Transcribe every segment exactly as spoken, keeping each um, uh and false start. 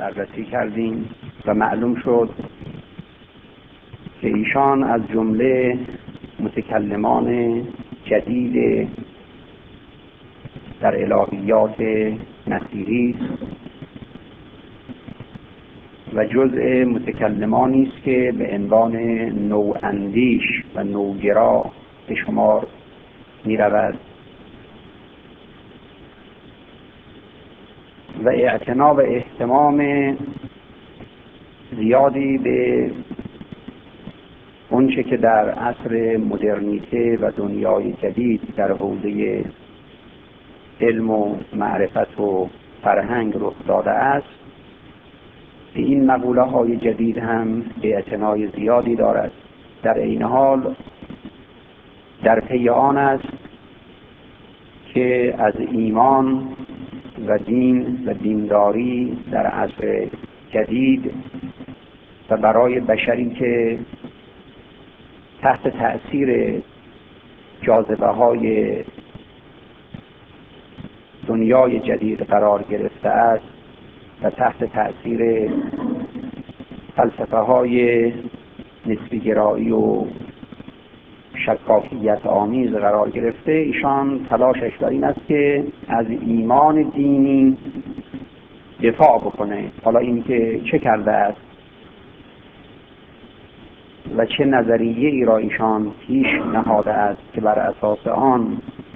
بررسی کردیم و معلوم شد که ایشان از جمله متکلمان جدید در الهیات مسیحی و جزء متکلمانی است که به عنوان نواندیش و نوگرا به شمار می رود و اعتنا و اهتمام زیادی به اونچه که در عصر مدرنیته و دنیای جدید در حوزه علم و معرفت و فرهنگ رخ داده است، به این مقوله های جدید هم اعتنای زیادی دارد. در این حال در پی آن است که از ایمان و دین و دینداری در عصر جدید و برای بشری که تحت تأثیر جاذبه های دنیای جدید قرار گرفته است و تحت تأثیر فلسفه های نسبی گرایی و شکاکیت آمیز قرار گرفته، ایشان تلاشش در این است که از ایمان دینی دفاع بکنه. حالا این که چه کرده است و چه نظریه ای را ایشان پیش نهاده است که بر اساس آن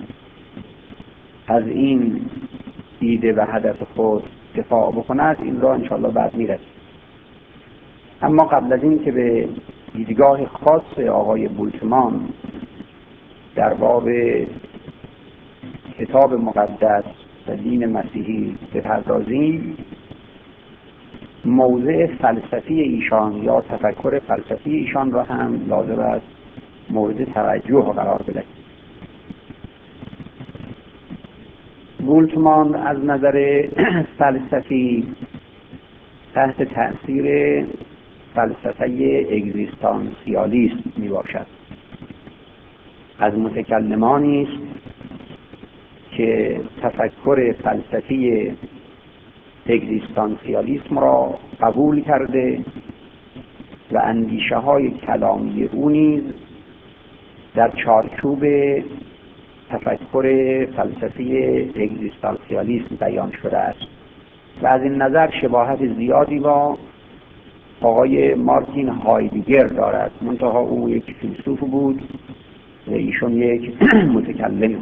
از این ایده و هدف خود دفاع بکند، این را انشاءالله بعد میرسیم. اما قبل از این که به دیدگاه خاص آقای بولتمان در باب کتاب مقدس و دین مسیحی بپردازیم، موضع فلسفی ایشان یا تفکر فلسفی ایشان را هم لازم است مورد توجه قرار بدهیم. بولتمان از نظر فلسفی تحت تأثیر فلسفه اگزیستانسیالیسم می باشد. از متکلمانی است که تفکر فلسفی اگزیستانسیالیسم را قبول کرده و اندیشه های کلامی او نیز در چارچوب تفکر فلسفی اگزیستانسیالیسم بیان شده است و از این نظر شباهت زیادی با آقای مارتین هایدگر دارد، منتها او یک فیلسوف بود و ایشون یک متکلم.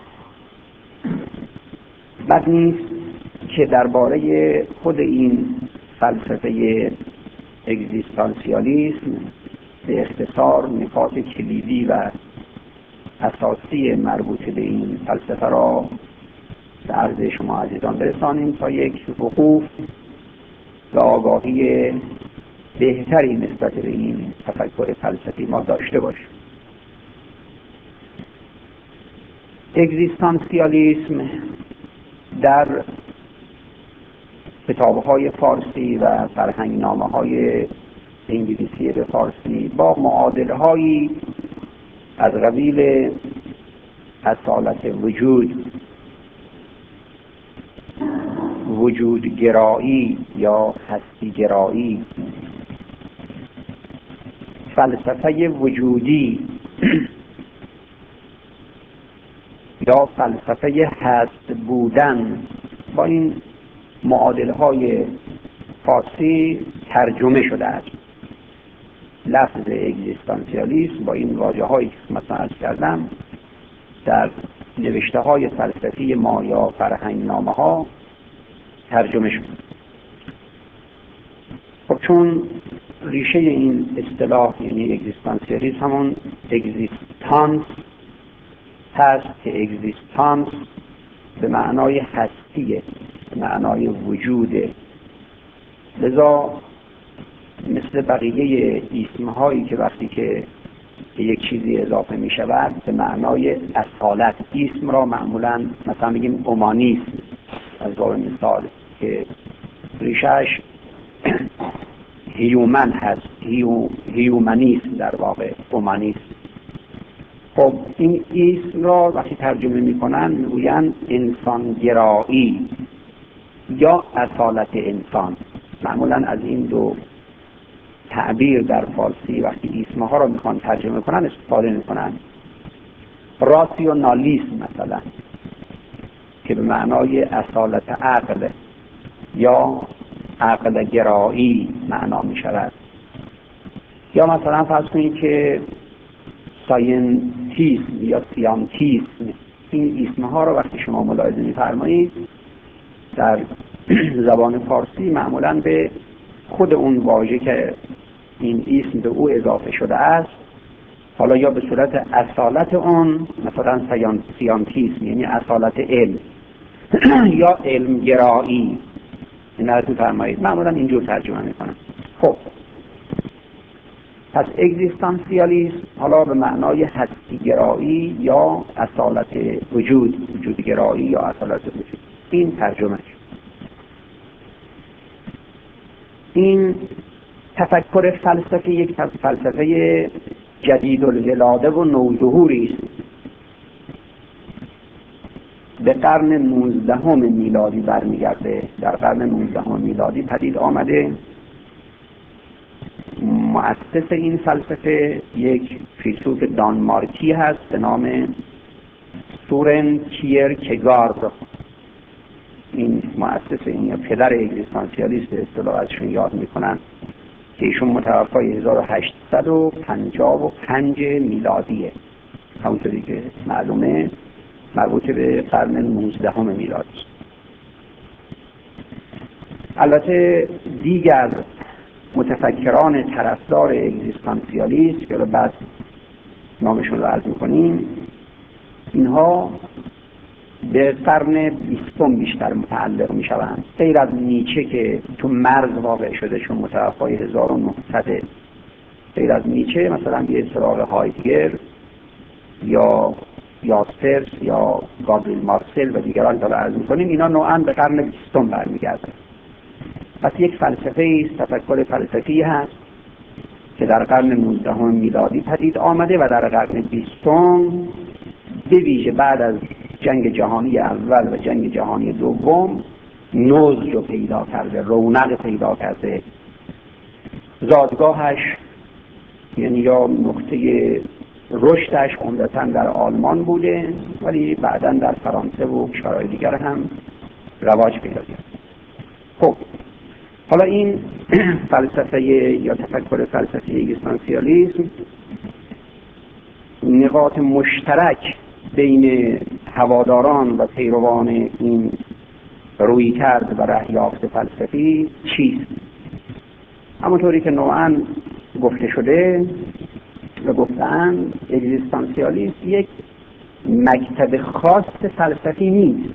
بد نیست که درباره خود این فلسفه اگزیستانسیالیسم به اختصار نکات کلیدی و اساسی مربوط به این فلسفه را به عرض شما عزیزان برسانیم تا یک وقوف و آگاهی بهتری نسبت به این تفکر فلسفی ما داشته باشیم. اگزیستانسیالیسم در کتاب‌های فارسی و فرهنگنامه‌های انگلیسی به فارسی با معادله‌هایی از قبیل اصالت وجود، وجودگرایی یا هستیگرایی، فلسفه وجودی یا فلسفه هست بودن، با این معادلهای فارسی ترجمه شده است. لفظ اگزیستانسیالیسم با این واژه هایی که مثلا عرض کردم در نوشته های فلسفی ما یا فرهنگنامه ها ترجمه شد. خب چون ریشه این اصطلاح یعنی اگزیستانسیالیسم همون اگزیستانس هست که اگزیستانس به معنای هستیه، به معنای وجوده، لذا مثل بقیه اسمهایی که وقتی که به یک چیزی اضافه می شود به معنای اصالت، اسم را معمولا مثلا بگیم اومانیسم از باب مثال که ریشهش هیومن هست، هیو، هیومنیسم در واقع اومانیسم. خب این اسم را وقتی ترجمه می کنن میگوین انسانگرایی یا اصالت انسان. معمولا از این دو تعبیر در فارسی وقتی اسم ها رو میخوان ترجمه کنن استفاده میکنن. راسیونالیسم مثلا که به معنای اصالت عقل یا عقل گرایی معنا می شود، یا مثلا فرض کنید که ساینتیسم یا سیانتیسم. این اسم ها رو وقتی شما ملاحظه می فرمایید در زبان فارسی معمولا به خود اون واژه که این اسم به او اضافه شده است، حالا یا به صورت اصالت اون مثلا سیانتیسم یعنی اصالت علم یا علم گرایی، این رو فرمایید معمولا اینجور ترجمه میکنن. خب پس اگزیستانسیالیسم حالا به معنای هستی گرایی یا اصالت وجود، وجود گرایی یا اصالت وجود، این ترجمه. این تفکر فلسفی یک فلسفه جدید الولاده و نوظهوری است. به قرن نوزدهم میلادی برمیگرده. در قرن نوزدهم میلادی پدید آمده. مؤسس این فلسفه یک فیلسوف دانمارکی هست به نام سورن کیرکگارد. این مؤسس این یا پدر اگزیستانسیالیست به اصطلاح ازشون یاد میکنن که ایشون متوفای هزار و هشتصد و پنجاه و پنج میلادیه، همونطوری که معلومه مربوط به قرن نوزدهم میلادی. البته دیگر متفکران طرفدار اگزیستانسیالیسم که بعد نامشون رو عرض میکنیم، اینها به قرن بیستم بیشتر متعلق میشوند، غیر از نیچه که تو مرز واقع شده چون متوفای هزار و نهصد. غیر از نیچه مثلا به سراغ هایدگر یا یاسپرس یا گابریل مارسل و دیگران داره عرض میکنیم، اینا نوعاً به قرن بیستم برمیگرده. پس یک فلسفه است، تفکر فلسفی هست که در قرن نوزدهم میلادی پدید آمده و در قرن بیستم به ویژه بعد از جنگ جهانی اول و جنگ جهانی دوم نضج رو پیدا کرده، رونق پیدا کرده. زادگاهش یعنی یا نقطه رشدش عمدتاً در آلمان بوده، ولی بعداً در فرانسه و کشورهای دیگر هم رواج پیدا کرد. خب حالا این فلسفه یا تفکر فلسفی اگزیستانسیالیسم نقاط مشترک بین هواداران و پیروان این رویکرد و رهیافت فلسفی چیست؟ همونطوری که نوعاً گفته شده و گفتن اگزیستانسیالیسم یک مکتب خاص فلسفی نیست.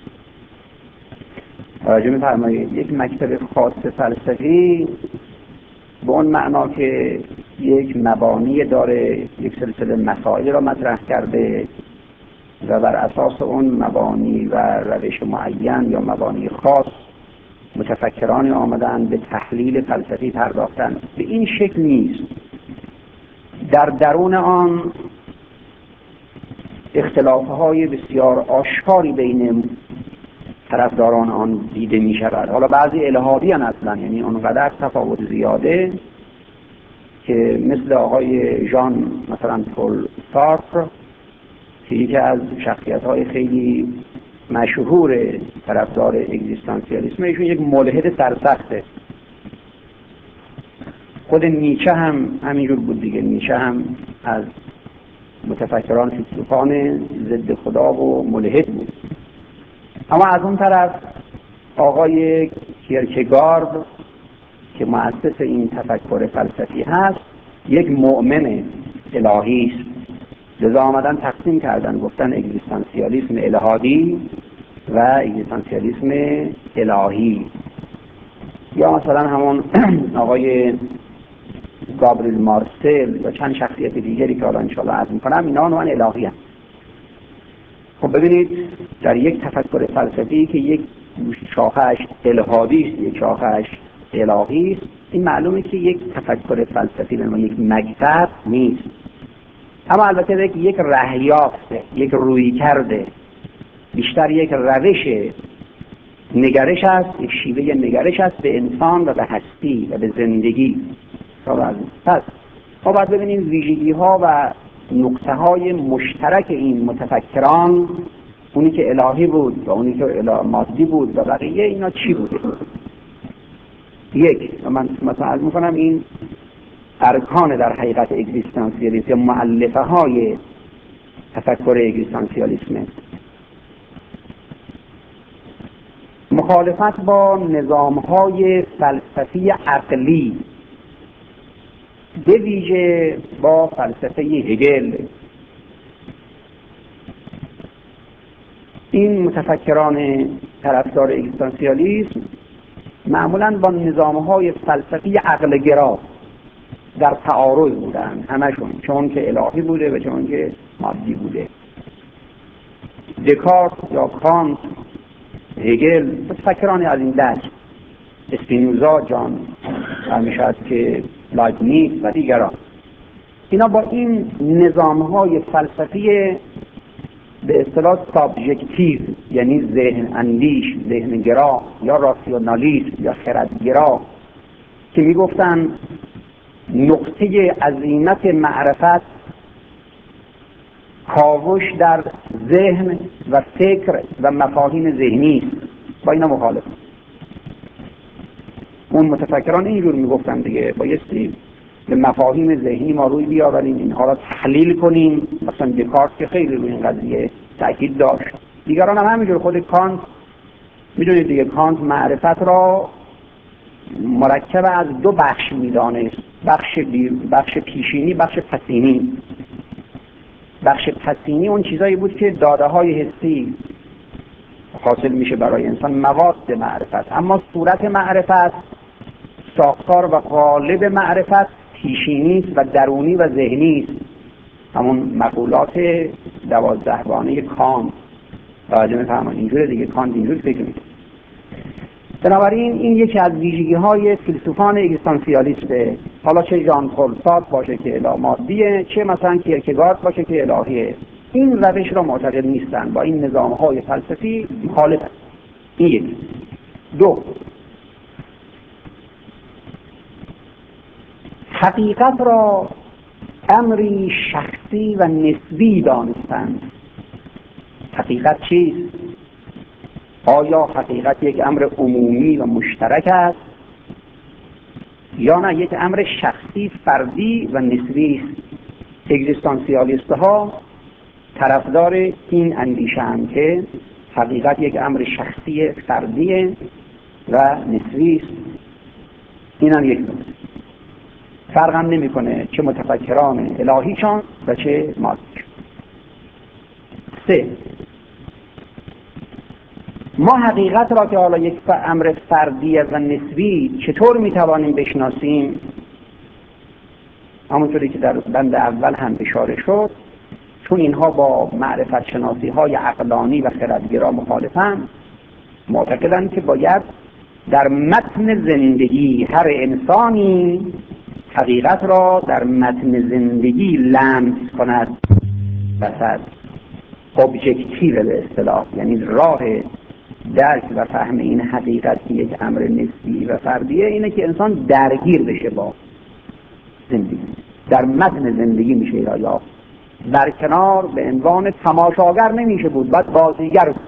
توجه می‌فرمایید، یک مکتب خاص فلسفی به اون معنا که یک مبانی داره، یک سلسله مسائل را مطرح کرده و بر اساس اون مبانی و روش معین یا مبانی خاص متفکران آمدن به تحلیل فلسفی پرداختن، به این شکل نیست. در درون آن اختلاف‌های بسیار آشکاری بین طرفداران آن دیده می شود. حالا بعضی الحادی هستند اصلا، یعنی اونقدر تفاوت زیاده که مثل آقای ژان مثلا پل سارتر که یکی از شخصیت‌های خیلی مشهور طرفدار اگزیستانسیالیسم، ایشون یک ملحد سرسخته. خود نیچه هم همینجور بود دیگه. نیچه هم از متفکران فیلسوفان ضد خدا و ملحد بود. اما از اون طرف آقای کیرکگارد که مؤسس این تفکر فلسفی هست یک مؤمن الهی است. لذا آمدن تقسیم کردن، گفتن اگزیستانسیالیسم الهادی و اگزیستانسیالیسم الهی. یا مثلا همون آقای گابریل مارسل یا چند شخصیت دیگری که حالا انشاءالله عرض میکنم، اینا نوعاً الهی هست. خب ببینید در یک تفکر فلسفی که یک شاخه‌اش الهادی است، یک شاخه‌اش الهی است، این معلومه که یک تفکر فلسفی به یک مکتب نیست، اما البته یک رهیافته، یک رویکرده، بیشتر یک روش نگرش است، یک شیوه نگرش است به انسان و به هستی و به زندگی. پس ما باید ببینیم ویژگی ها و نقطه های مشترک این متفکران، اونی که الهی بود و اونی که اله مادی بود و بقیه اینا چی بوده. یک، من مثلا عرض میکنم این ارکان در حقیقت اگزیستانسیالیسم یا مؤلفه های تفکر اگزیستانسیالیسم: مخالفت با نظام های فلسفی عقلی، به ویژه با فلسفه هگل. این متفکران طرفدار اگزیستانسیالیسم معمولاً با نظام‌های فلسفی عقل‌گرا در تعارض بودن، همشون، چون که الهی بوده و چون که مادی بوده. دکارت یا کانت، هگل، متفکران از این دست، اسپینوزا، جان میشد که لایبنیتس و دیگران، اینا با این نظام‌های فلسفی به اصطلاح سابجکتیو، یعنی ذهن اندیش، ذهن گرا یا راسیونالیست یا خردگرا، که میگفتن نقطه عظیمت معرفت کاوش در ذهن و فکر و مفاهیم ذهنی است، با اینا مخالف. اون متفکران اینجور میگفتن دیگه، بایستی به مفاهیم ذهنی ما روی بیاوریم، اینها را تحلیل کنیم. مثلا دکارت که خیلی روی این قضیه تأکید داشت، دیگران هم همینجور. خود کانت، میدونید دیگه، کانت معرفت را مرکب از دو بخش میدانست: بخش بخش پیشینی، بخش پسینی. بخش پسینی اون چیزایی بود که داده های حسی حاصل میشه برای انسان، مواد معرفت. اما صورت معرفت، ساختار و قالب معرفت پیشینی است و درونی و ذهنی است. همون مقولات دوازدهگانه کانت توجه می‌فرمایید. اینجوری دیگه کانت اینجوری فکر می‌کنه. بنابراین این یکی از ویژگی های فیلسوفان اگزیستانسیالیسته، حالا چه ژان پل سارتر باشه که اله مادیه، چه مثلا کیرکگارد باشه که الهیه. این روش را معتقد نیستن، با این نظام های فلسفی مخالفن. این یکی. دو، حقیقت را امری شخصی و نسبی دانستند. حقیقت چیست؟ آیا حقیقت یک امر عمومی و مشترک است یا نه یک امر شخصی، فردی و نسبی است؟ اگزیستانسیالیست ها طرفدار این اندیشه‌اند که حقیقت یک امر شخصی، فردی و نسبی است. این هم یک نکته. فرق هم نمی‌کنه چه متفکران الهیشان و چه مادیشان. سه، ما حقیقت را که حالا یک امر فردی و نسبی چطور میتوانیم بشناسیم؟ همونطوری که در بند اول هم اشاره شد، چون اینها با معرفت شناسی های عقلانی و خردگرا مخالفند، معتقدند که باید در متن زندگی هر انسانی حقیقت را در متن زندگی لمس کند. مثلا ابجکتیو به اصطلاح، یعنی راه درک و فهم این حقیقت که یک امر نسبی و فردیه اینه که انسان درگیر بشه با زندگی، در متن زندگی میشه یا در کنار به عنوان تماشاگر نمیشه بود، باید بازیگر بود.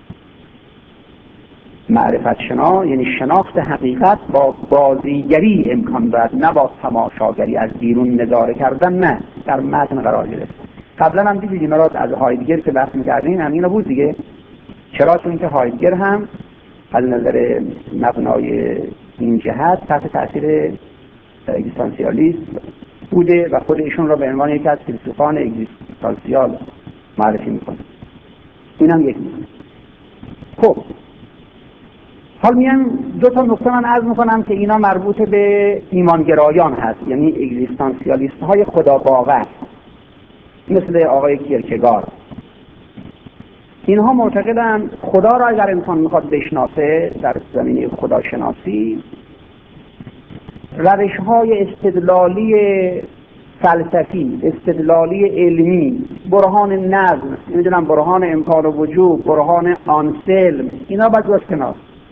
معرفت شنا یعنی شناخت حقیقت با بازیگری امکان دارد، نه با تماشاگری، از بیرون نظاره کردن، نه، در متن قرار گرفت. قبلا هم دیدید اینا را از هایدگر که بحث می‌کردیم همین بود دیگه. چرا؟ چون که هایدگر هم از نظر مبنای این جهت تحت تاثیر اگزیستانسیالیسم بوده و خود ایشون را به عنوان یکی از فیلسوفان اگزیستانسیال معرفی میکنه. این هم یک نکته. خب حال میان دو تا نکته من عرض میکنم که اینا مربوط به ایمانگرایان هست، یعنی اگزیستانسیالیست های خدا باور، مثل آقای کیرکگارد. اینها معتقدند خدا را اگر انسان میخواد بشناسه در زمینه خداشناسی، روش‌های استدلالی فلسفی، استدلالی علمی، برهان نظم، نمیدونم برهان امکان و وجود، برهان آنسلم، اینا باید باز کنار.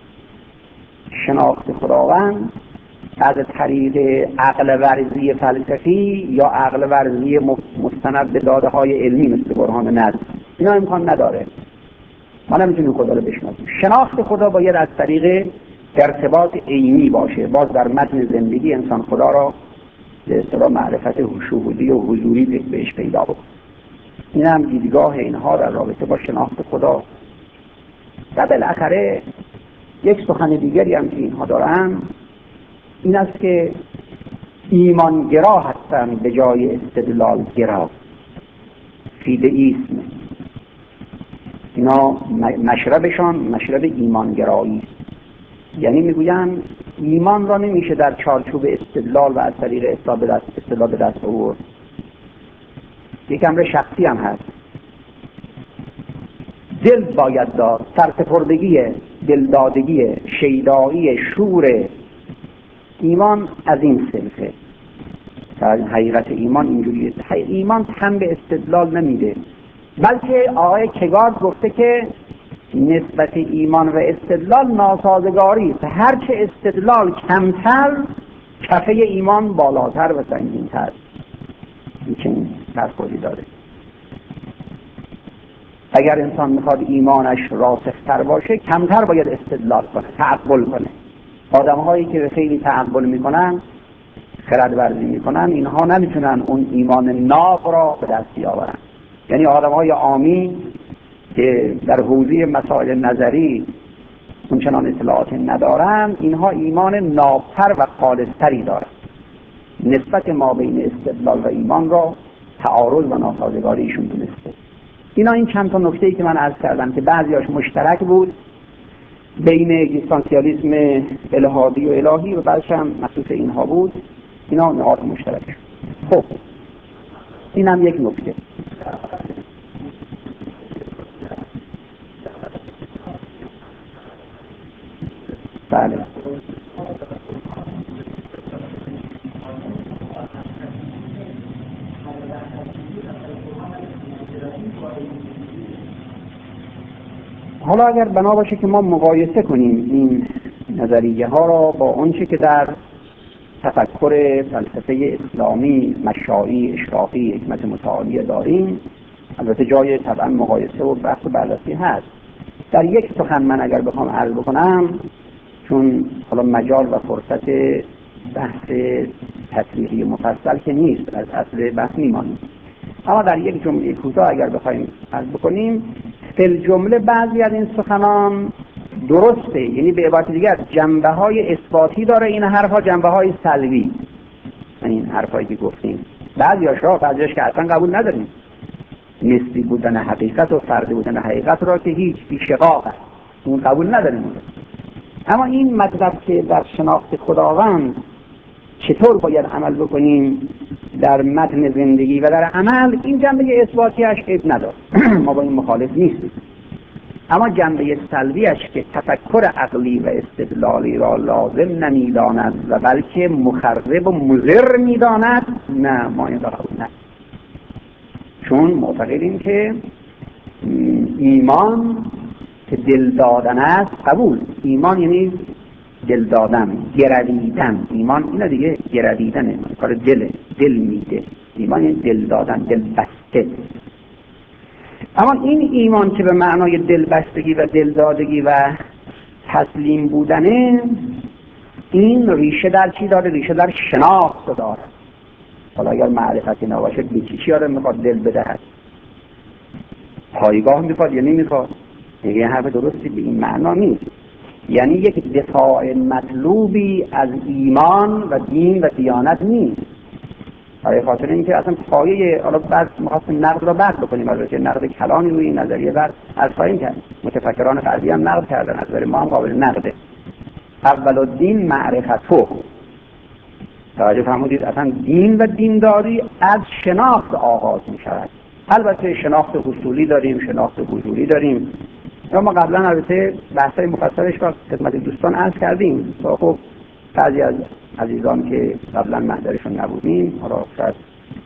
شناخت خداوند از طریق عقل ورزی فلسفی یا عقل ورزی مستند به داده های علمی مثل برهان نظم اینا امکان نداره. ما نمیتونیم خدا رو بشناسیم. شناخت خدا باید از طریق ارتباط عینی باشه. باز در متن زندگی انسان خدا را به اصطلاح معرفت شهودی و حضوری بهش پیدا بود. این هم دیدگاه اینها در رابطه با شناخت خدا. و بالاخره یک سخن دیگری هم که اینها دارن این است که ایمانگرا هستن به جای استدلالگرا. فیدئیسم اینا مشربشان مشرب ایمانگرایی، یعنی میگوین ایمان را نمیشه در چارچوب استدلال و از طریق استدلال به دست آورد. یک امر شخصی هم هست. دل باید داد، سرسپردگی، دلدادگی، شیدایی، شور ایمان از این صنفه. در حقیقت ایمان اینجوریه. ایمان تن به استدلال نمیده، بلکه آقای کگارد گفته که نسبت ایمان و استدلال ناسازگاری است. هرچه استدلال کمتر کفه ایمان بالاتر و سنگین‌تر. این چنین تفکری داره. اگر انسان میخواد ایمانش راسختر باشه کمتر باید استدلال کنه، تعقل کنه. آدم هایی که خیلی تعقل میکنن، خرد ورزی میکنن، اینها نمیتونن اون ایمان ناب را به دست بیاورن. یعنی آدم های عامی که در حوزه مسائل نظری اونچنان اطلاعات ندارن، اینها ایمان نابتر و خالصتری دارن. نسبت ما بین استدلال و ایمان را تعارض و ناسازگاریشون دونسته. اینا این چند تا نکته‌ای که من عرض کردم که بعضیاش مشترک بود بین اگزیستانسیالیسم الهادی و الهی و بعضیش هم مخصوص اینها بود. اینا نقاط مشترک. خب این هم یک نکته. بله حالا اگر بنا باشه که ما مقایسه کنیم این نظریه ها را با اونچه که در تفکر فلسفه اسلامی مشائی اشراقی حکمت متعالی داریم، البته جای طبعا مقایسه و بحث و بررسی هست. در یک سخن من اگر بخوام عرض بکنم، چون حالا مجال و فرصت بحث تطبیقی مفصل که نیست، از اصل بحث میمانیم، اما در یک جمله کوتاه اگر بخوایم عرض بکنیم، فی جمله بعضی از این سخنان درسته، یعنی به عبارت دیگر جنبه های اثباتی داره این حرفها، جنبه های سلبی. این حرفایی که گفتیم بعضیاش را بعضیاش که اصلا قبول نداریم، نسبی بودن حقیقت و فردی بودن حقیقت را که هیچ بیشقاق است، اون قبول نداریم. اما این مطلب که در شناخت خداوند چطور باید عمل بکنیم در متن زندگی و در عمل، این جنبه اثباتیش عیب نداره. ما با این مخالف نیستیم. اما جنبه سلبیش که تفکر عقلی و استدلالی را لازم نمیداند و بلکه مخرب و مضر میداند، نه، ما این را قبول نداریم. چون معتقدیم که ایمان که دل دادن است قبول. ایمان یعنی دل دادن، گرویدن. ایمان اینا دیگه گرویدنه، کار دل دل میده. ایمان یعنی دل دادن، دل بسته. اما این ایمان که به معنای دل بستگی و دل دادگی و تسلیم بودنه، این ریشه در چی داره؟ ریشه در شناخت داره. حالا اگر معرفتی نباشه بیچی چی آره میخواد دل بدهد؟ پایگاه میخواد یا نمیخواد؟ دیگه حرف درستی به این معنا نیست. یعنی یک دفاع مطلوبی از ایمان و دین و دیانت نیست. برای خاطر اینکه اصلا پایه، حالا بعد می‌خواستیم نقد را بعد بکنیم، البته نقد کلانی روی این نظریه بعد از پایین کرد. متفکران غربی هم نقد کردن، از نظر ما هم قابل نقده. اول الدین معرفتو. توجه فرمودید، اصلا دین و دینداری از شناخت آغاز می‌شود. البته شناخت اصولی داریم، شناخت حضوری داریم. ما قبلا البته بحث‌های مفصلش را خدمت دوستان عرض کردیم. خب بعضی از عزیزان که قبلا محضرشون نبودیم، حالا شاید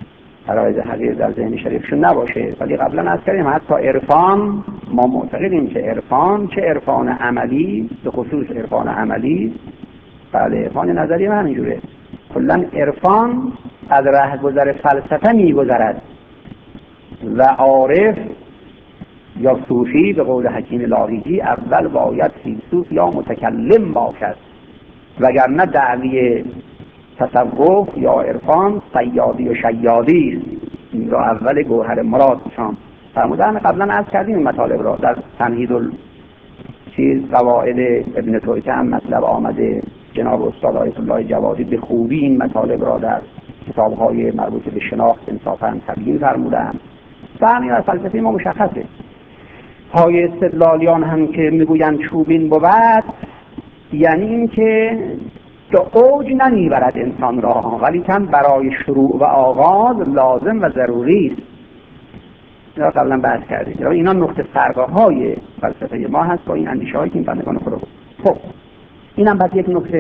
فرایض حقیر در ذهن شریفشون نباشه، ولی قبلا عرض کردیم حتی عرفان ما معتقدیم که عرفان چه عرفان عملی، به خصوص عرفان عملی، بله عرفان نظری هم همینجوره، کلا عرفان از رهگذر فلسفه میگذرد و عارف یا صوفی به قول حکیم لاهیجی اول باید فیلسوف یا متکلم باشد، وگرنه دعوی تصوف یا عرفان صیادی و شیادی است. این را اول گوهر مراد شام فرمودن. قبلا عرض کردیم این مطالب را در تمهید چیز قواعد ابن تویته هم مطلب آمده. جناب استاد آیت الله جوادی به خوبی این مطالب را در کتاب‌های مربوط به شناخت انصافاً تبیین فرمودند. و همین از فلسفه ما مشخصه. پای استدلالیان هم که میگویند چوبین بود، یعنی این که به اوج نمیبرد انسان را، ولی کن برای شروع و آغاز لازم و ضروری است. اینا قبلا بحث کردیم. اینا نقطه فرق‌های فلسفه ما هست با این اندیشه‌هایی که این بندگان خدا بود. خب اینم بعد یک نکته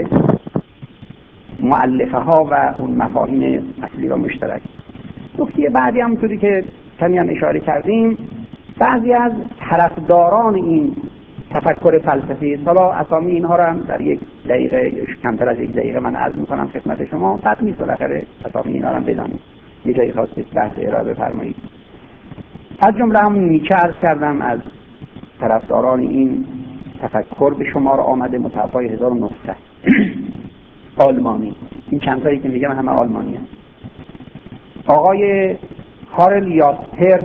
مؤلفه ها و اون مفاهیم اصلی را مشترک. نکته بعدی همونطوری که کمی هم اشاره کردیم، بعضی از طرفداران این تفکر فلسفی، حالا اسامی اینها را هم در یک دقیقه کمتر از یک دقیقه من عرض میکنم خدمت شما، بد نیست بالاخره اسامی اینها را هم بدانید. یه جایی خواستید بحث ارائه بفرمایید. از جمله همون نیچه عرض کردم از طرفداران این تفکر به شمار آمده، متوفای هزار و نهصد آلمانی. این چند تایی که میگم همه آلمانی هست. آقای کارل یاسپر،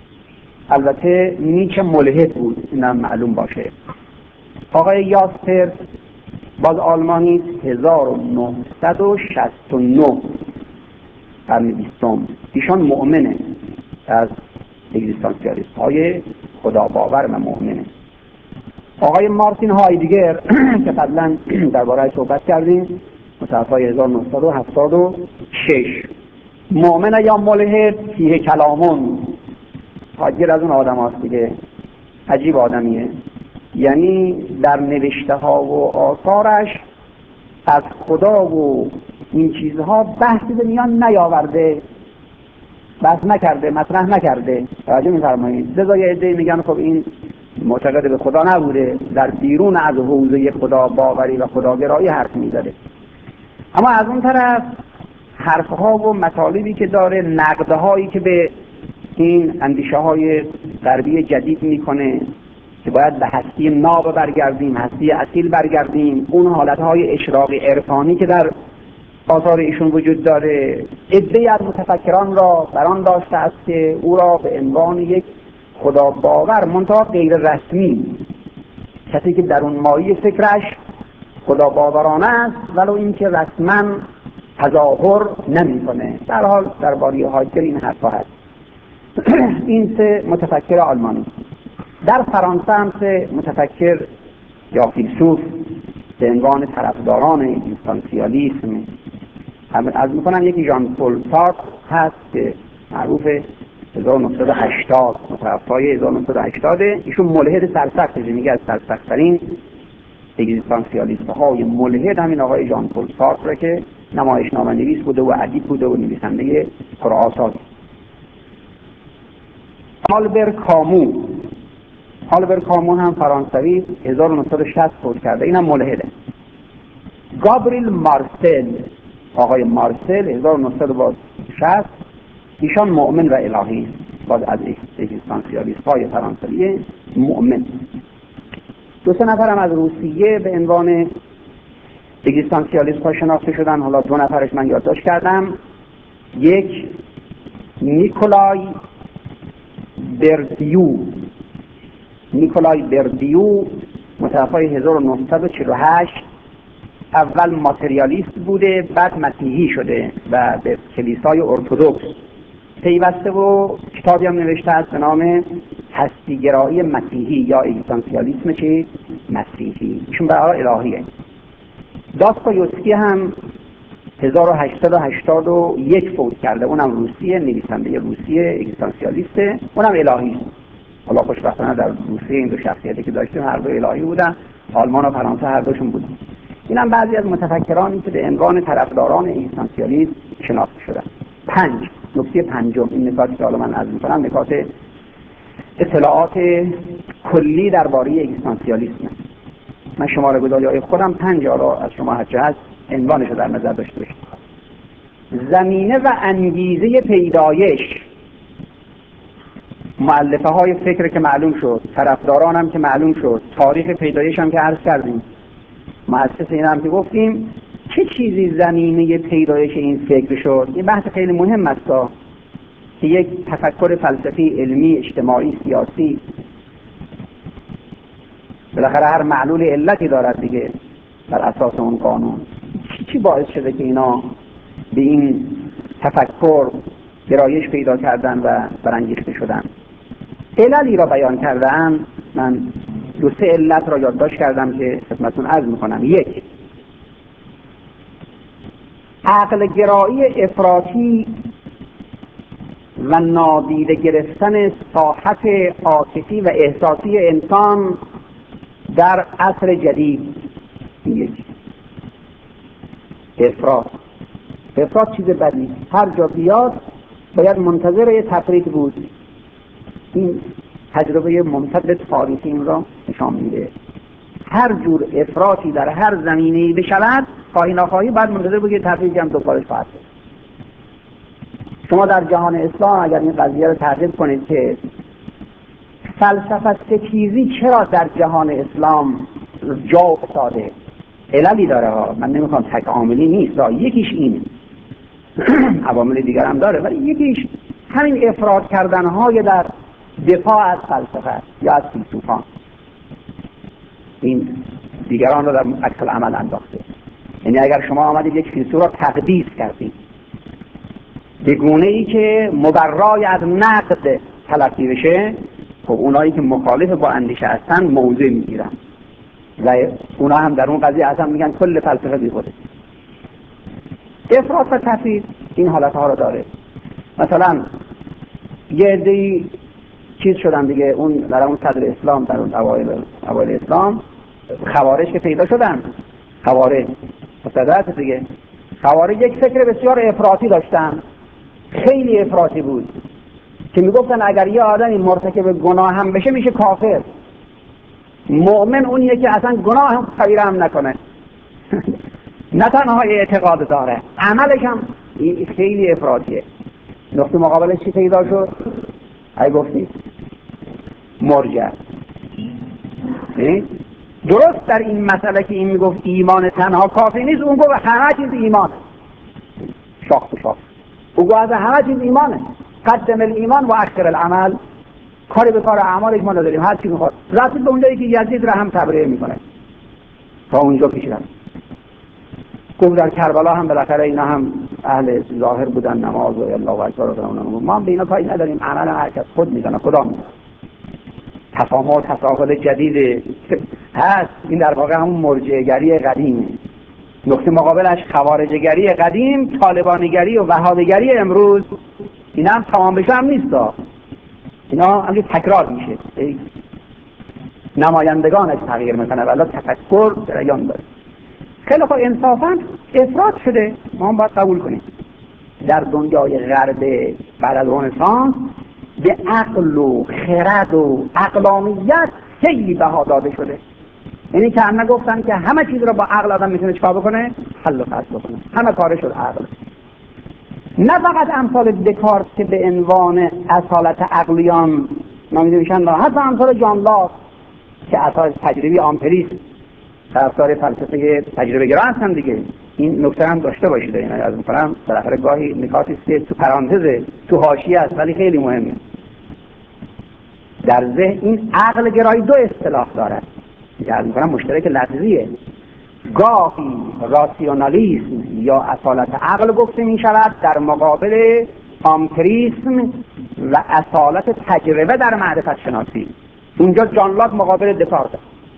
البته نیچه ملحد بود، اینم معلوم باشه. آقای یاسپر باز آلمانی، هزار و نهصد و شصت و نه قرن بیستم. ایشان مؤمنه، از اگزیستانسیالیست های خدا باور و مؤمنه. آقای مارتین هایدگر که قبلا درباره‌اش صحبت کردیم، متوفای هزار و نهصد و هفتاد و شش، مؤمن یا ملحد فیه کلامون. هایدگر از اون آدم هاست دیگه، عجیب آدمیه، یعنی در نوشته ها و آثارش از خدا و این چیزها بحثی به میان نیاورده، بحث نکرده، مطرح نکرده. توجه می‌فرمایید؟ لذا یه عده‌ای میگن خب این معتقد به خدا نبوده، در بیرون از حوزه خدا باوری و خداگرایی حرف می‌زده. اما از اون طرف حرفها و مطالبی که داره، نقدهایی که به این اندیشه‌های غربی جدید میکنه که باید به هستی ناب برگردیم، هستی اصیل برگردیم، اون حالتهای اشراقی عرفانی که در آثار ایشون وجود داره، عده‌ای از متفکران را بران داشته است که او را به عنوان یک خدا باور منتها غیر رسمی، کسی که در اون مایه فکرش خدا باورانه است ولو اینکه رسما تظاهر نمیکنه. در حال درباره هایدگر این حرفا هست. این سه متفکر آلمانی. در فرانسه هم سه متفکر یا فیلسوف به عنوان طرفداران اگزیستانسیالیسم از میکنن. یکی ژان پل سارتر هست که معروف هزار و نهصد و هشتاد، متوفای هزار و نهصد و هشتاد. ایشون ملحد سرسخته، میگه از سرسخت‌ترین اگزیستانسیالیست های ملحد همین آقای ژان پل سارتر که نمایشنامه نویس بوده و ادیب بوده و نویسنده خرافات. آلبر کامو، آلبر کامو هم فرانسوی، هزار و نهصد و شصت فوت کرده، اینم ملحده. گابریل مارسل، آقای مارسل هزار و نهصد و شصت، ایشان مؤمن و الهی، باز از اگزیستانسیالیست های فرانسوی مؤمن. دو سه نفر هم از روسیه به عنوان اگزیستانسیالیست ها شناخته شدن. حالا دو نفرش من یادداشت کردم. یک نیکولای بردیو، نیکولای بردیو متوفای هزار و نهصد و چهل و هشت، اول ماتریالیست بوده بعد مسیحی شده و به کلیسای ارتدوکس پیوسته و کتابی هم نوشته است به نام هستیگرایی مسیحی یا اگزیستانسیالیسم چی؟ مسیحی. ایشون برای الهیه. داستایوفسکی هم هزار و هشتصد و هشتاد و یک فوت کرده، اونم روسیه، نویسنده روسیه، اگزیستانسیالیسته، اونم الهی است. حالا خوشبختانه در روسیه این دو شخصیتی که داشتیم هر دو الهی بودن، آلمان و فرانسه هر دوشون بودن. اینم بعضی از متفکرانی که به عنوان طرفداران اگزیستانسیالیسم شناخته شدن. پنج نکته پنجم، این نکاتی که حالا من عرض می‌کنم نکات اطلاعات کلی درباره اگزیستانسیالیسم. من شماره گذاری خودم پنج را از شما هر جهت عنوانش رو در نظر داشته باشید. زمینه و انگیزه پیدایش، مؤلفه های فکر که معلوم شد، طرفداران هم که معلوم شد، تاریخ پیدایش هم که عرض کردیم، مؤسس این هم که گفتیم. چه چیزی زمینه پیدایش این فکر شد؟ این بحث خیلی مهم است که یک تفکر فلسفی، علمی، اجتماعی، سیاسی بالاخره هر معلول علتی دارد دیگه بر اساس اون قانون. چی باعث شده که اینا به این تفکر گرایش پیدا کردن و برانگیخته شدن؟ عللی را بیان کردن. من دو سه علت را یادداشت کردم که خدمتتون عرض میکنم. یک، عقل گرایی افراطی و نادیده گرفتن ساحت عاطفی و احساسی انسان در عصر جدید. یک، افراط. افراط چیز بدی، هر جا بیاد باید منتظر یه تفریط بود. این تجربه ممتد تاریخی این را نشان میده. هر جور افراطی در هر زمینه‌ای بشود، خواهی ناخواهی بعد منتظر بود که تفریطی هم دوباره خواهد شد. شما در جهان اسلام اگر این قضیه رو تعقیب کنید که فلسفه ستیزی چرا در جهان اسلام جا افتاده، عللی داره ها. من نمیخوام تک عاملی نیست، یکیش این، عوامل دیگر هم داره، ولی یکیش همین افراط کردن های در دفاع از فلسفه یا از فیلسوفان. این دیگران رو در عکس العمل انداخته. یعنی اگر شما آمدید یک فیلسوف را تقدیس کردید به گونه ای که مبرای از نقد تلقی بشه، خب اونایی که مخالف با اندیشه هستن موضع میگیرن و اونا هم در اون قضیه اصلا میگن کل فلسفه بیخوده. افراط و تفرید این حالتها رو داره. مثلا یه عده‌ای چیز شدن دیگه، اون در اون صدر اسلام، در اون اوایل اوایل اسلام خوارج که پیدا شدن، خوارج مستدرک دیگه، خوارج یک فکر بسیار افراطی داشتن، خیلی افراطی بود، که میگفتن اگر یه آدمی مرتکب گناه هم بشه میشه کافر. مؤمن اونیه که اصلا گناه هم کبیره هم نکنه. نه تنها اعتقاد داره، عملش هم خیلی افراطیه. نقطه مقابلش چی پیدا شد؟ ای گفتی مرجع. درست در این مسئله که این میگفت ایمان تنها کافی نیست، اون گفت همه چیز ایمانه. شاخ تو شاخ او گفت همه چیز ایمانه. قدم الایمان و اخر العمل. کاری به کار اعمالش ما نداریم، هر چی میخواد. رسید به اونجایی که یزید را هم تبرئه میکنه، تا اونجا پیش رفت. گفت در کربلا هم بالاخره اینا هم اهل ظاهر بودن، نماز و الله اکبر و فلان. ما به اینا کاری نداریم، عمل هر کس خود میکنه، خدا میکنه. تفاهم و تساهل جدید هست. این در واقع همون مرجعه‌گری قدیمه. نقطه مقابلش خوارجگری قدیم، طالبانیگری و وهابیگری امروز. اینا هم تمام بشه هم نیست، اینا همین تکرار میشه، نمایندگانش تغییر میکنه، ولی تفکر جریان داره. خیلی خوب، انصافا افراط شده، ما هم باید قبول کنیم. در دنیای غرب بعد از رنسانس به عقل و خرد و عقلانیت خیلی بها داده شده. یعنی که همه گفتن که همه چیز رو با عقل آدم میتونه چیکار بکنه؟ حل و فصل بکنه. همه کارش شد عقل. نه فقط امثال دکارت که به عنوان اصالت عقلیان نامیده میشن، حتی امثال جان لاک که اساس تجربی آمپریست، طرفدار فلسفه تجربه گرا هستن دیگه. این نکته هم داشته باشید. این از می‌کنم بالاخره گاهی نکاتی است که تو پرانتز، تو حاشیه است، ولی خیلی مهمه. در ذهن این عقل گرایی دو اصطلاح دارد که از می‌کنم مشترک لفظیه. گاهی راسیونالیسم یا اصالت عقل گفته می شود در مقابل آمپریسم و اصالت تجربه در معرفت شناسی. اینجا جان لاک مقابل دکارت،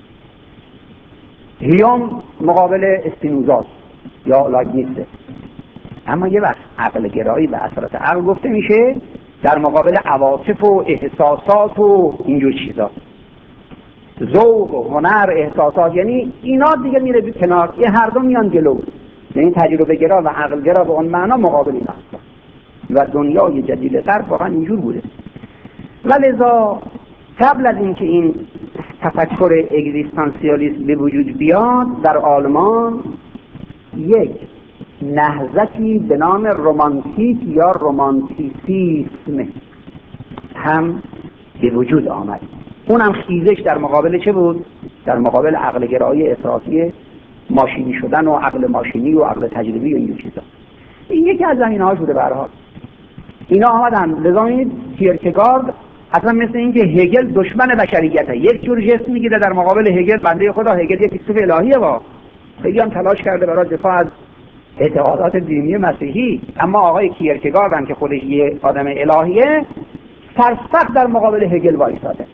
هیوم مقابل اسپینوزا یا لاگنیسه. اما یه وقت عقل گرایی و اصالت عقل گفته میشه در مقابل عواطف و احساسات و اینجور چیزا، ذوق و هنر، احساسات، یعنی اینا دیگه میره کنار، یه هر دو میان جلو. یعنی تجربه گرا و عقل گرا به اون معنا مقابل اینا هستن. و دنیای جدید غرب واقعا اینجور بوده. و لذا قبل از اینکه این تفکر اگزیستانسیالیسم به وجود بیاد در آلمان یک نهضتی به نام رومانتیک یا رومانتیسیسم هم به وجود آمد. اونم خیزش در مقابل چه بود؟ در مقابل عقل گرایی افراطی ماشینی شدن و عقل ماشینی و عقل تجربی و این چیزا. این یکی از زمینه‌هاش بوده. به هر حال اینا آمدن. لذا این کیرکگارد اصلا مثل این که هگل دشمن بشریته، یک جور جست میگیره در مقابل هگل. بنده خدا هگل یک فیلسوف الهیه، با خیلی هم تلاش کرده برای دفاع از اعتقادات دینی مسیحی، اما آقای کیرکگارد هم که خودش یه آدم الهیه سرسخت در مقابل هگل وایساده.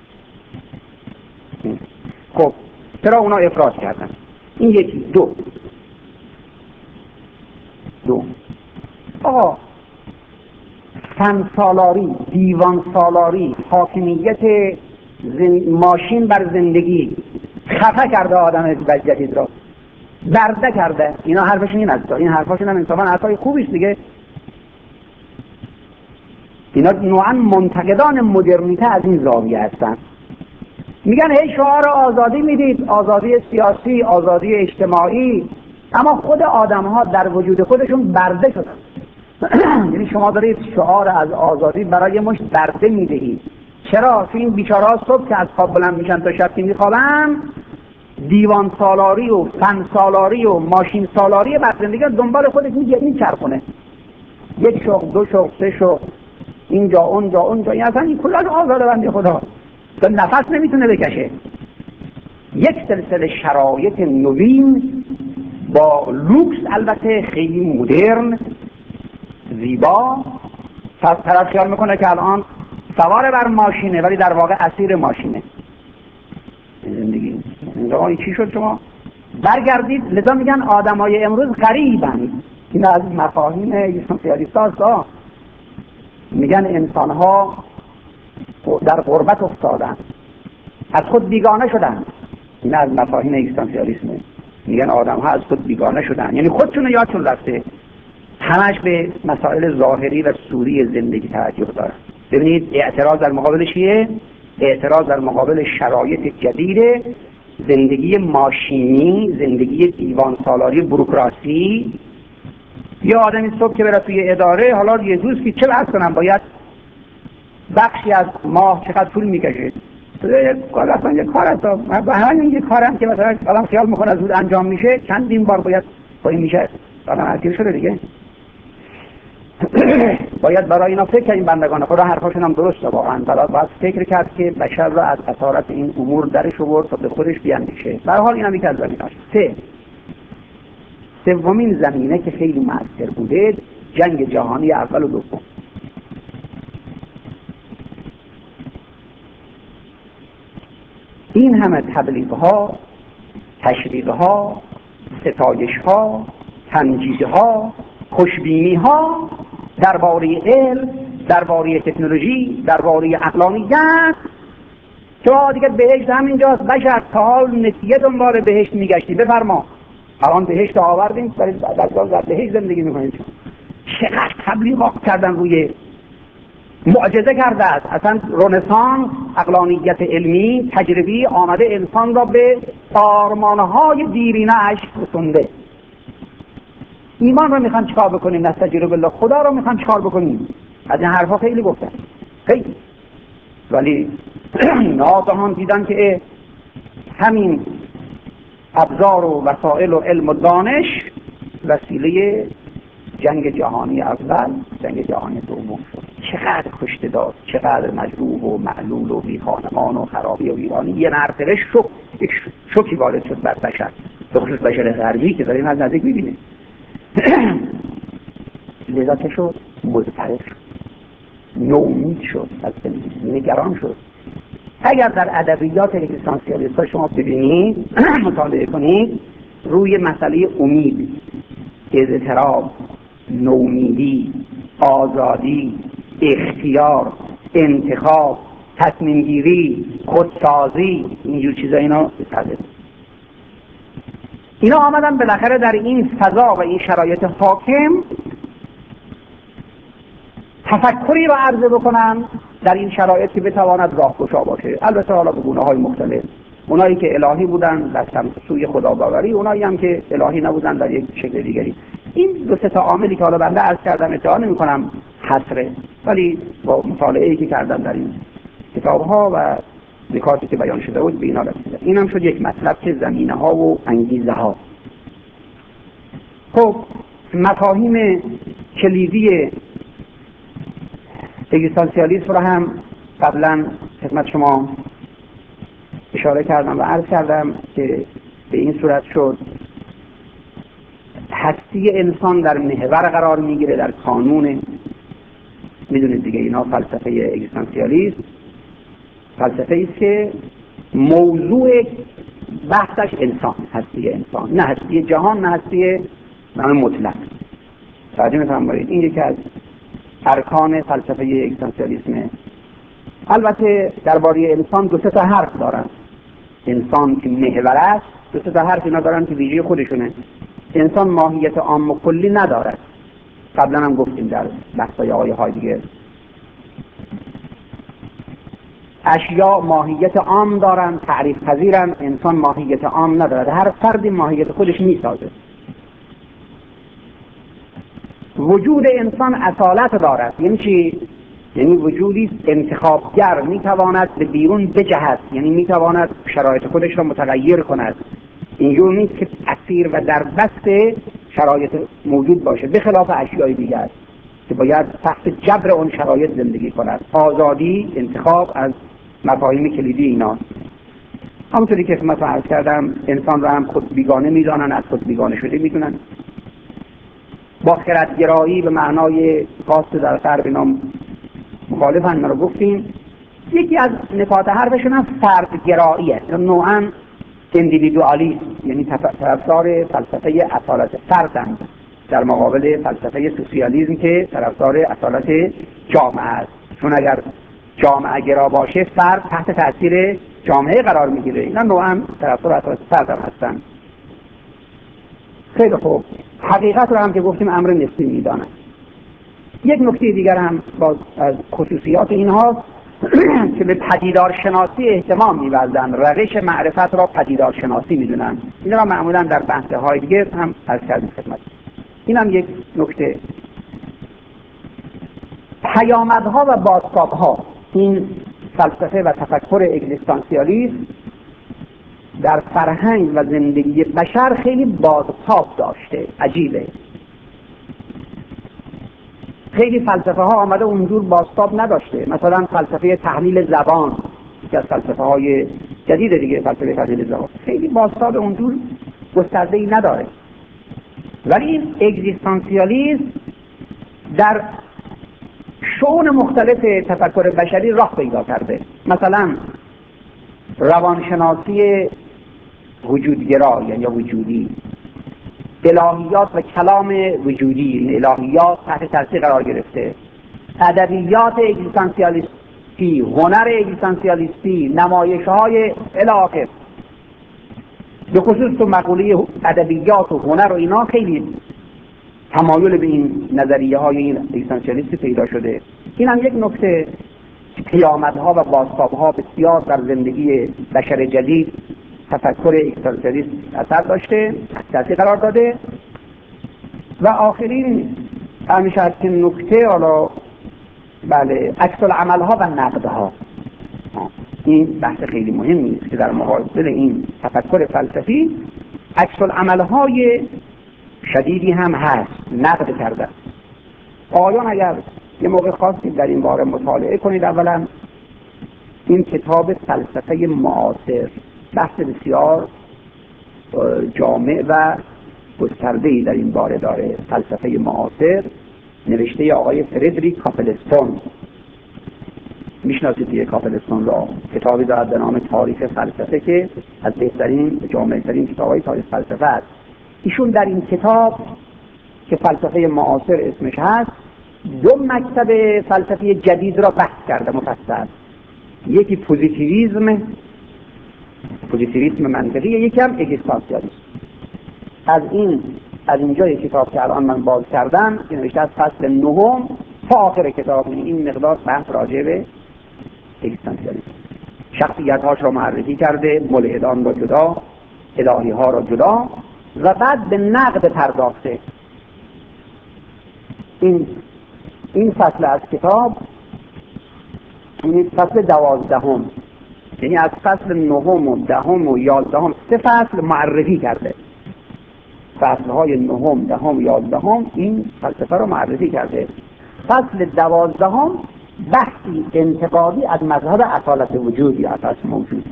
خب چرا اونا افراط کردن؟ این یکی. دو دو آقا فن سالاری، دیوان سالاری، حاکمیت زن... ماشین بر زندگی خفه کرده آدم جدید را، برده کرده. اینا حرفشون این است. این حرفاشون هم انصافا حرفای خوبیست دیگه. اینا نوعا منتقدان مدرنیته از این زاویه هستن. میگن هی شعار آزادی میدید، آزادی سیاسی، آزادی اجتماعی، اما خود آدم ها در وجود خودشون برده شدن. یعنی شما دارید شعار از آزادی برای مش برده میدهید. چرا؟ چون این بیچاره‌ها صبح که از خواب بلند میشن تا شب که میخوابن دیوان سالاری و فن سالاری و ماشین سالاری بر زندگی دنبال خودش میچرخونه. یک شغل، دو شغل، سه شغل، اینجا اونجا اونجا. این اصلا این کلاش آزاده بنده خدا تا نفس نمیتونه بکشه. یک سلسله شرایط نوین با لوکس، البته خیلی مدرن، زیبا. طرف خیال میکنه که الان سوار بر ماشینه ولی در واقع اسیر ماشینه زندگی. اینجا این چی شد شما؟ برگردید. لذا میگن آدمای امروز غریبن. این از مفاهیم اگزیستانسیالیست هاست. میگن انسانها در غربت افتادن، از خود بیگانه شدن. این از مفاهیم اگزیستانسیالیسمه. میگن آدم ها از خود بیگانه شدن، یعنی خودشون یادشون رفته، همش به مسائل ظاهری و صوری زندگی توجه دارن. ببینید اعتراض در مقابل چیه؟ اعتراض در مقابل شرایط جدید زندگی ماشینی، زندگی دیوان سالاری بوروکراسی. یه آدمی صبح که بره توی اداره، حالا یه روز که چه بحث کنم، باید بخشی از ماه چقدر طول میکشه. کار اصلا یه کار هست. من به همین یه کارم که مثلا آدم خیال میکنه زود انجام میشه، چندین بار باید پای میشه. آدم اگیر شده دیگه. باید برای اینا فکر کنیم. بندگان خدا حرفاشون هم درسته واقعا. باید باید فکر کرد که بشر را از اثارات این امور درش آورد تا به خودش بیاندیشه. به هر حال این هم یک از زمینه‌اش. سه سومین زمینه که خیلی مؤثر بوده، جنگ جهانی اول و دوم. این همه تبلیغ‌ها، تشویق‌ها، ستایش‌ها، تمجیدها، خوشبینی‌ها درباره علم، درباره تکنولوژی، درباره عقلانیت، که دیگه بهشت همینجاست. بشر تا حال نسیه دنبال بهشت میگشتی، بفرما الان بهشت آوردیم، برای در بهشت زندگی میکنیم. چقدر تبلیغات کردن، روی معجزه کرده است. اصلا رنسانس، عقلانیت علمی تجربی آمده انسان را به آرمانهای دیرینه‌اش رسونده. ایمان رو میخوان چیکار بکنیم؟ نستجیب بالله. خدا رو میخوان چیکار بکنیم؟ از این حرفا خیلی گفتن، خیلی. ولی ناگهان دیدن که همین ابزار و وسایل و علم و دانش وسیله جنگ جهانی اول، جنگ جهانی دوم شد. چقدر کشته داد، چقدر مجروح و معلول و بیخانمان و خرابی و ویرانی. یه مرتبه شک یک شوکی وارد شد بر بشر، به خصوص بشر غربی که داریم از نزدیک می‌بینیم. لذا که شد مضطرب شد، نومید شد، از نگران شد. اگر در ادبیات اگزیستانسیالیست شما ببینید، مطالعه کنید، روی مسئله امید، اضطراب، نومیدی، آزادی، اختیار، انتخاب، تصمیم گیری، خودسازی، اینجور چیزا اینا بتده. اینا آمدن بالاخره در این فضا و این شرایط حاکم تفکری را عرضه بکنم در این شرایط که بتواند راهگشا باشه. البته حالا به گونه‌های مختلف، اونایی که الهی بودن در سوی خداباوری، اونایی هم که الهی نبودن در یک شکل دیگری. این دو سه تا عاملی که حالا بنده عرض کردم ادعا نمی‌کنم حصره، ولی با مطالعه‌ای که کردم در این کتاب‌ها و نکاتی که بیان شده بود به اینا رسیدم. اینم شد یک مطلب که زمینه‌ها و انگیزه‌ها. خب مفاهیم کلیدی اگزیستانسیالیسم رو هم قبلا خدمت شما اشاره کردم و عرض کردم که به این صورت شد هستی انسان در محور قرار میگیره، در کانون. میدونید دیگه اینا فلسفه اگزیستانسیالیسم فلسفه است که موضوع بحثش انسان، هستی انسان، نه هستی جهان، نه هستی مطلق. توجه می‌فرمایید این یکی از ارکان فلسفه اگزیستانسیالیسم. البته درباره انسان دو سه تا حرف دارن. انسان که محور است، دو سه تا حرف اینا دارن که ویژه خودشونه. انسان ماهیت عام و کلی ندارد. قبلا هم گفتیم در بحث‌های آقای هایدگر. اشیا ماهیت عام دارن، تعریف پذیرن، انسان ماهیت عام ندارد. هر فردی ماهیت خودش میسازه. وجود انسان اصالت دارد. یعنی چی؟ یعنی وجودی انتخابگر، میتواند به بیرون بجهد، یعنی میتواند شرایط خودش را متغیر کند. اینجور نیست که اسیر و در بست شرایط موجود باشه، به خلاف اشیای دیگر که باید تحت جبر اون شرایط زندگی کند. آزادی، انتخاب از مفاهیم کلیدی اینا. همونطوری که خدمتتون عرض کردم انسان را هم خود بیگانه میدانن، از خود بیگانه شده میدونن. با خردگرایی به معنای خاص در غرب اینا مخالفن، ما رو گفتیم. یکی از نکات حرفشون هم فردگراییه، نوعاً اندیویدوالیسم، یعنی طرفدار فلسفه اصالت فردن در مقابل فلسفه سوسیالیسم که طرفدار اصالت جامعه است. چون اگر جامعه گرا باشه فرد تحت تاثیر جامعه قرار میگیره. اینا نوعاً طرفدار اصالت فرد هم هستن. خیلی خوب، حقیقت رو هم که گفتیم امر نسبی میدانن. یک نکته دیگر هم باز از خصوصیات اینها که به پدیدار شناسی اهتمام می‌ورزند، روش معرفت را پدیدار شناسی می‌دونن. اینا را معمولاً در بحث هایدگر هم عرض کردیم خدمت. این هم یک نکته. پیامدها و بازتاب‌ها این فلسفه و تفکر اگزیستانسیالیسم در فرهنگ و زندگی بشر خیلی بازتاب داشته. عجیبه. خیلی فلسفه ها آمده اونجور بازتاب نداشته. مثلا فلسفه تحلیل زبان که از فلسفه های جدید دیگه، فلسفه تحلیل زبان خیلی بازتاب اونجور گسترده‌ای نداره. ولی این اگزیستانسیالیسم در شؤون مختلف تفکر بشری راه پیدا کرده. مثلا روانشناسی وجودگرا یا وجودی، الهیات و کلام وجودی، الهیات تحت تاثیر قرار گرفته. ادبیات اگزیستانسیالیستی، هنر اگزیستانسیالیستی، نمایش‌های الاخر. به خصوص تو مقوله ادبیات و هنر و اینا خیلی تمایل به این نظریه های این اگزیستانسیالیستی پیدا شده. این هم یک نکته. پیامدها و بازتاب‌ها بسیار در زندگی بشر جدید تفکر اگزیستانسیالیسم اثر داشته، تاثیر قرار داده. و آخرین همیشه از که نکته حالا بله عکس العمل‌ها و نقدها. این بحث خیلی مهمی است که در مقابل این تفکر فلسفی عکس العمل‌های شدیدی هم هست، نقد کرده. آیان اگر یه موقع خاصی در این باره مطالعه کنید، اولا این کتاب فلسفه معاصر بحث بسیار جامع و گسترده‌ای در این باره داره. فلسفه معاصر نوشته آقای فردریک کاپلستون، میشناسید دیگه کاپلستون را. کتابی دارد به نام تاریخ فلسفه که از بهترین جامع‌ترین کتاب‌های تاریخ فلسفه است. ایشون در این کتاب که فلسفه معاصر اسمش هست دو مکتب فلسفی جدید را بحث کرده مفصل. یکی پوزیتیویسم، پوزیتیویسم منطقی، یکی هم اگزیستانسیالیسم. از این از اینجای کتاب که الان من باز کردم که نوشته از فصل نهم تا آخر کتاب. این مقدار بحث راجع به اگزیستانسیالیسم، شخصیت هاش را معرفی کرده، ملحدان را جدا، الهی ها را جدا، و بعد به نقد پرداخته. این این فصل از کتاب، این فصل دوازدهم، یعنی از فصل نهم و دهم و یازدهم سه فصل معرفی کرده. فصلهای نهم، دهم، یازدهم این فلسفه رو معرفی کرده. فصل دوازدهم بحثی انتقادی از مذهب اصالت وجود یا اصالت موجود.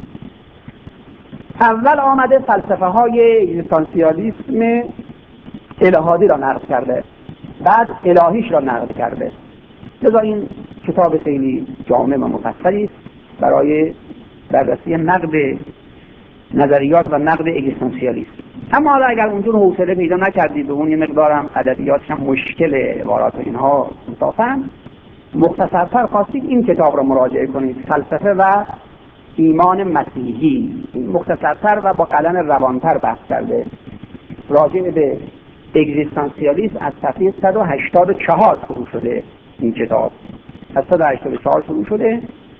اول آمده فلسفه های اگزیستانسیالیسم الهادی را نقد کرده، بعد الهیش را نقد کرده. لذا این کتاب خیلی جامع و مفصلی است برای بررسی نقد نظریات و نقد اگزیستانسیالیسم. اما حالا اگر اونجور حوصله پیدا نکردید و اون یه مقدارم ادبیاتش هم مشکل عبارات و اینها مصافن، مختصرتر خواستید این کتاب را مراجعه کنید، فلسفه و ایمان مسیحی. این مختصرتر و با قلم روانتر بحث کرده، راجع به اگزیستانسیالیسم از صفحه صد و هشتاد و چهار شروع شده. این کتاب از صد و هشتاد و چهار شروع شده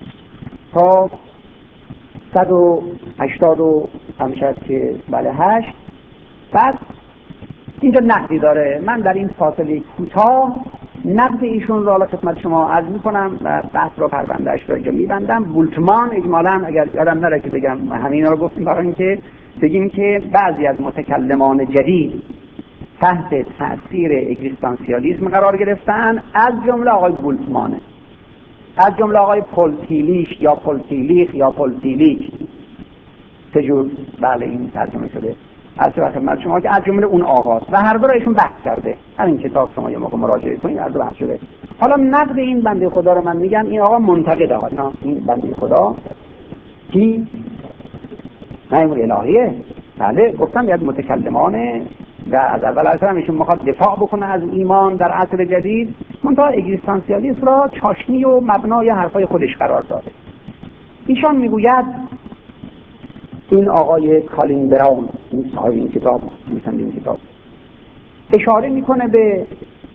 تا صد و هشتاد و همشد که بله هشت. بعد اینجا نقدی داره. من در این فاصله کوتاه نقد ایشون را خدمت شما عرض میکنم و بحث را پروندهش را اینجا میبندم. بولتمان اجمالا اگر یادم نره که بگم همین رو گفتیم برای اینکه بگیم که بعضی از متکلمان جدید تحت تأثیر اگزیستانسیالیسم قرار گرفتن، از جمله آقای بولتمانه، از جمله آقای پولتیلیش یا پولتیلیخ یا پولتیلیک، سه جور بله این ترجمه شده از خدمت شما که از جمله اون آقاست و هر دو را ایشون بحث کرده. همین کتاب شما یه موقع مراجعه کنید، هر دو بحث شده. حالا نقد این بنده خدا رو من میگم، این آقا منتقده ها، این بنده خدا کی؟ نه الهیه. بله گفتم یاد متکلمانه و از اول اصلا ایشون میخواد دفاع بکنه از ایمان در عصر جدید، منتها اگزیستانسیالیسم را چاشنی و مبنای حرفای خودش قرار داده. ایشان میگوید، این آقای کالین براون، این صاحب این کتاب، میسند این کتاب، اشاره میکنه به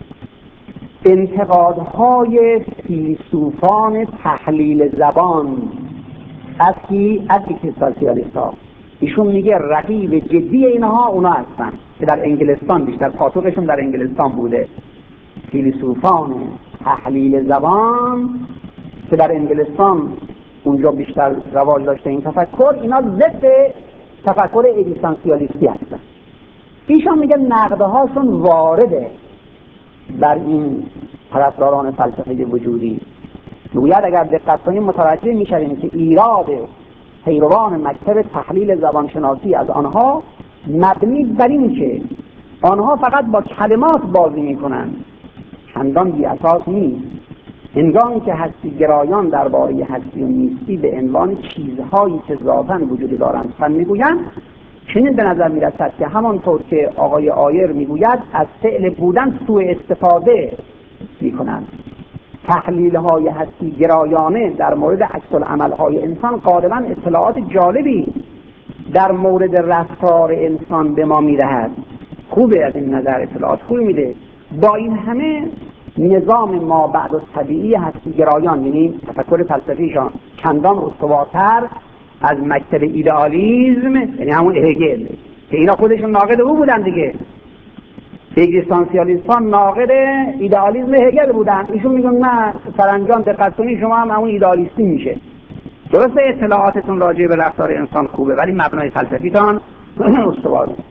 انتقادهای فیلسوفان تحلیل زبان از کی؟ از اگزیستانسیالیست ها. ایشون میگه رقیب جدی اینها اونا هستن که در انگلستان بیشتر پاتوقشون در انگلستان بوده. فیلسوفان تحلیل زبان که در انگلستان اونجا بیشتر رواج داشته این تفکر، اینا ضد تفکر اگزیستانسیالیستی هستن. ایشون میگه نقدهاشون وارده در این طرفداران فلسفه وجودی. میگوید اگر دقت کنیم متوجه میشویم که ایراد پیروان مکتب تحلیل زبانشناسی از آنها مبنی بر این که آنها فقط با کلمات بازی میکنند، چندان بی اساس نیست. هنگامی که هستی گرایان درباره هستی و نیستی به عنوان چیزهایی که ذاتاً وجود دارند سخن میگویند، چنین به نظر میرسد که همانطور که آقای آیر میگوید از فعل بودن سوء استفاده میکنند. تحلیل های هستی گرایانه در مورد عکس العمل های انسان غالباً اطلاعات جالبی در مورد رفتار انسان به ما میدهد. خوبه، از این نظر اطلاعات خوبی میده. با این همه نظام ما بعد از طبیعی هستی گرایان، یعنی تفکر فلسفیشان، چندان استوارتر از مکتب ایدئالیسم، یعنی همون هگل که اینا خودشون ناقد او بودن دیگه. اگزیستانسیالیستان ناقد ایدئالیسم هگل بودن. ایشون میگن نه سرانجام دقت کنید شما هم همون ایدئالیستی میشه. درسته اطلاعاتتون راجع به رفتار انسان خوبه ولی مبنای فلسفیتان استوار نیست.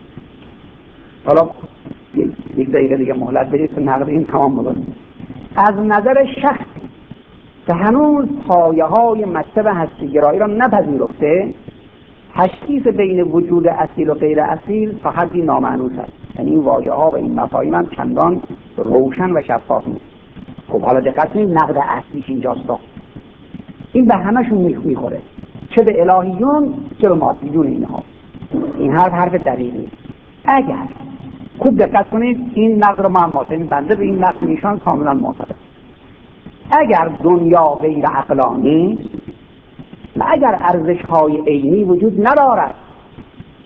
حالا یک دقیقه دیگه مهلت بدید که نقد این تمام بکنید. از نظر شخصی که هنوز پایه های مکتب هستیگرایی را نپذیرفته، تشخیص بین وجود اصیل و غیر اصیل تا حدی نامعنوس است. یعنی این واژه ها و این مفاهیم هم چندان روشن و شفاف نیست. خب حالا دقت کنید نقد اصلیش اینجاست. این به همشون میخوره، چه به الهیون چه به مادیون اینها. این حرف حرف دقیقی. اگر خوب دقت کنید این نقد رو من ماتم بنده به این نقد ایشان کاملا معترضم. اگر دنیا غیر عقلانی و اگر ارزش های عینی وجود ندارد،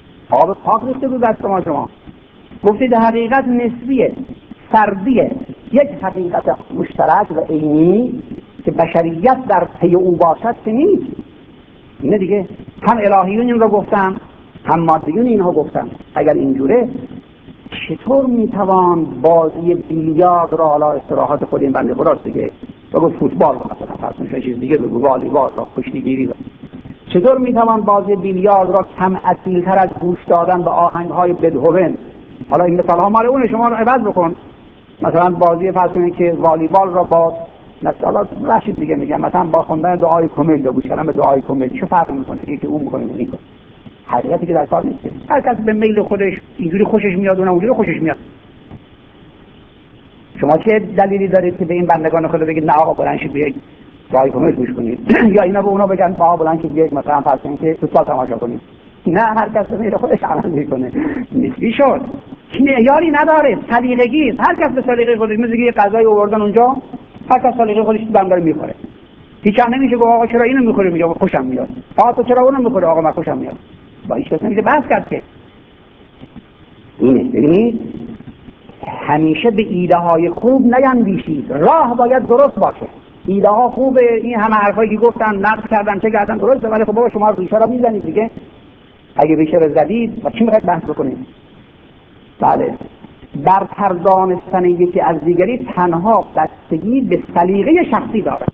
آب پاک ریخته بود دست ما شما گفتید حقیقت نسبیه، فردیه، یک حقیقت مشترک و عینی که بشریت در پی او باشد که نیست. اینه دیگه، هم الهیون این رو گفتن هم مادیون اینها گفتن. اگر اینجوره چطور میتوان بازی بیلیارد را، حالا استراحات خود این بنده خداست دیگه، بگو فوتبال رو مثلا فرض چیز دیگه بگو، والیبال را، کشتیگیری را، چطور میتوان بازی بیلیارد را کم اصیل‌تر از گوش دادن به آهنگ‌های بتهوون؟ حالا این مثال‌ها مال اون، شما رو عوض بکن. مثلا بازی فرض کنید که والیبال را با مثلا رشید دیگه میگم مثلا با خوندن دعای کمیل یا گوش کردن به دعای کمیل چه فرقی میکنه؟ یکی اون میکنه این میکنه. حقیقتی که در کار نیست. هر کس به میل خودش اینجوری خوشش میاد اونم اونجوری خوشش میاد. شما چه دلیلی دارید که به این بندگان خدا بگید نه آقا بلند شید بیاید دعای کمیل گوش کنید یا اینا به اونا بگن آقا بلند شید بیاید مثلا فرض کنید که فوتبال تماشا کنید؟ نه، هر کس به میل خودش عمل میکنه. نسبی شد. معیاری نداره، سلیقگی است. هر کس به سلیقه خودش، مثل یه غذای آوردن اونجا هر کس سلیقه خودش تو داره میخوره. هیچ هم نمیشه گفت آقا چرا اینو میخوری، میگه خوشم میاد. آقا تو چرا اونو میخوری؟ آقا من خوشم میاد. با هیچ کس نمیشه بحث کرد که. اینه. ببینید همیشه به ایده های خوب نیندیشید، راه باید درست باشه. ایده ها خوبه، این همه حرفایی که گفتن نقد کردن چه کردن درسته، ولی خب بابا شما ریشه را میزنید دیگه. اگه ریشه رو زدید و چی میخواید بحث بکنید؟ بله، برتر دانستن یکی از دیگری تنها بستگی به سلیقه شخصی داره.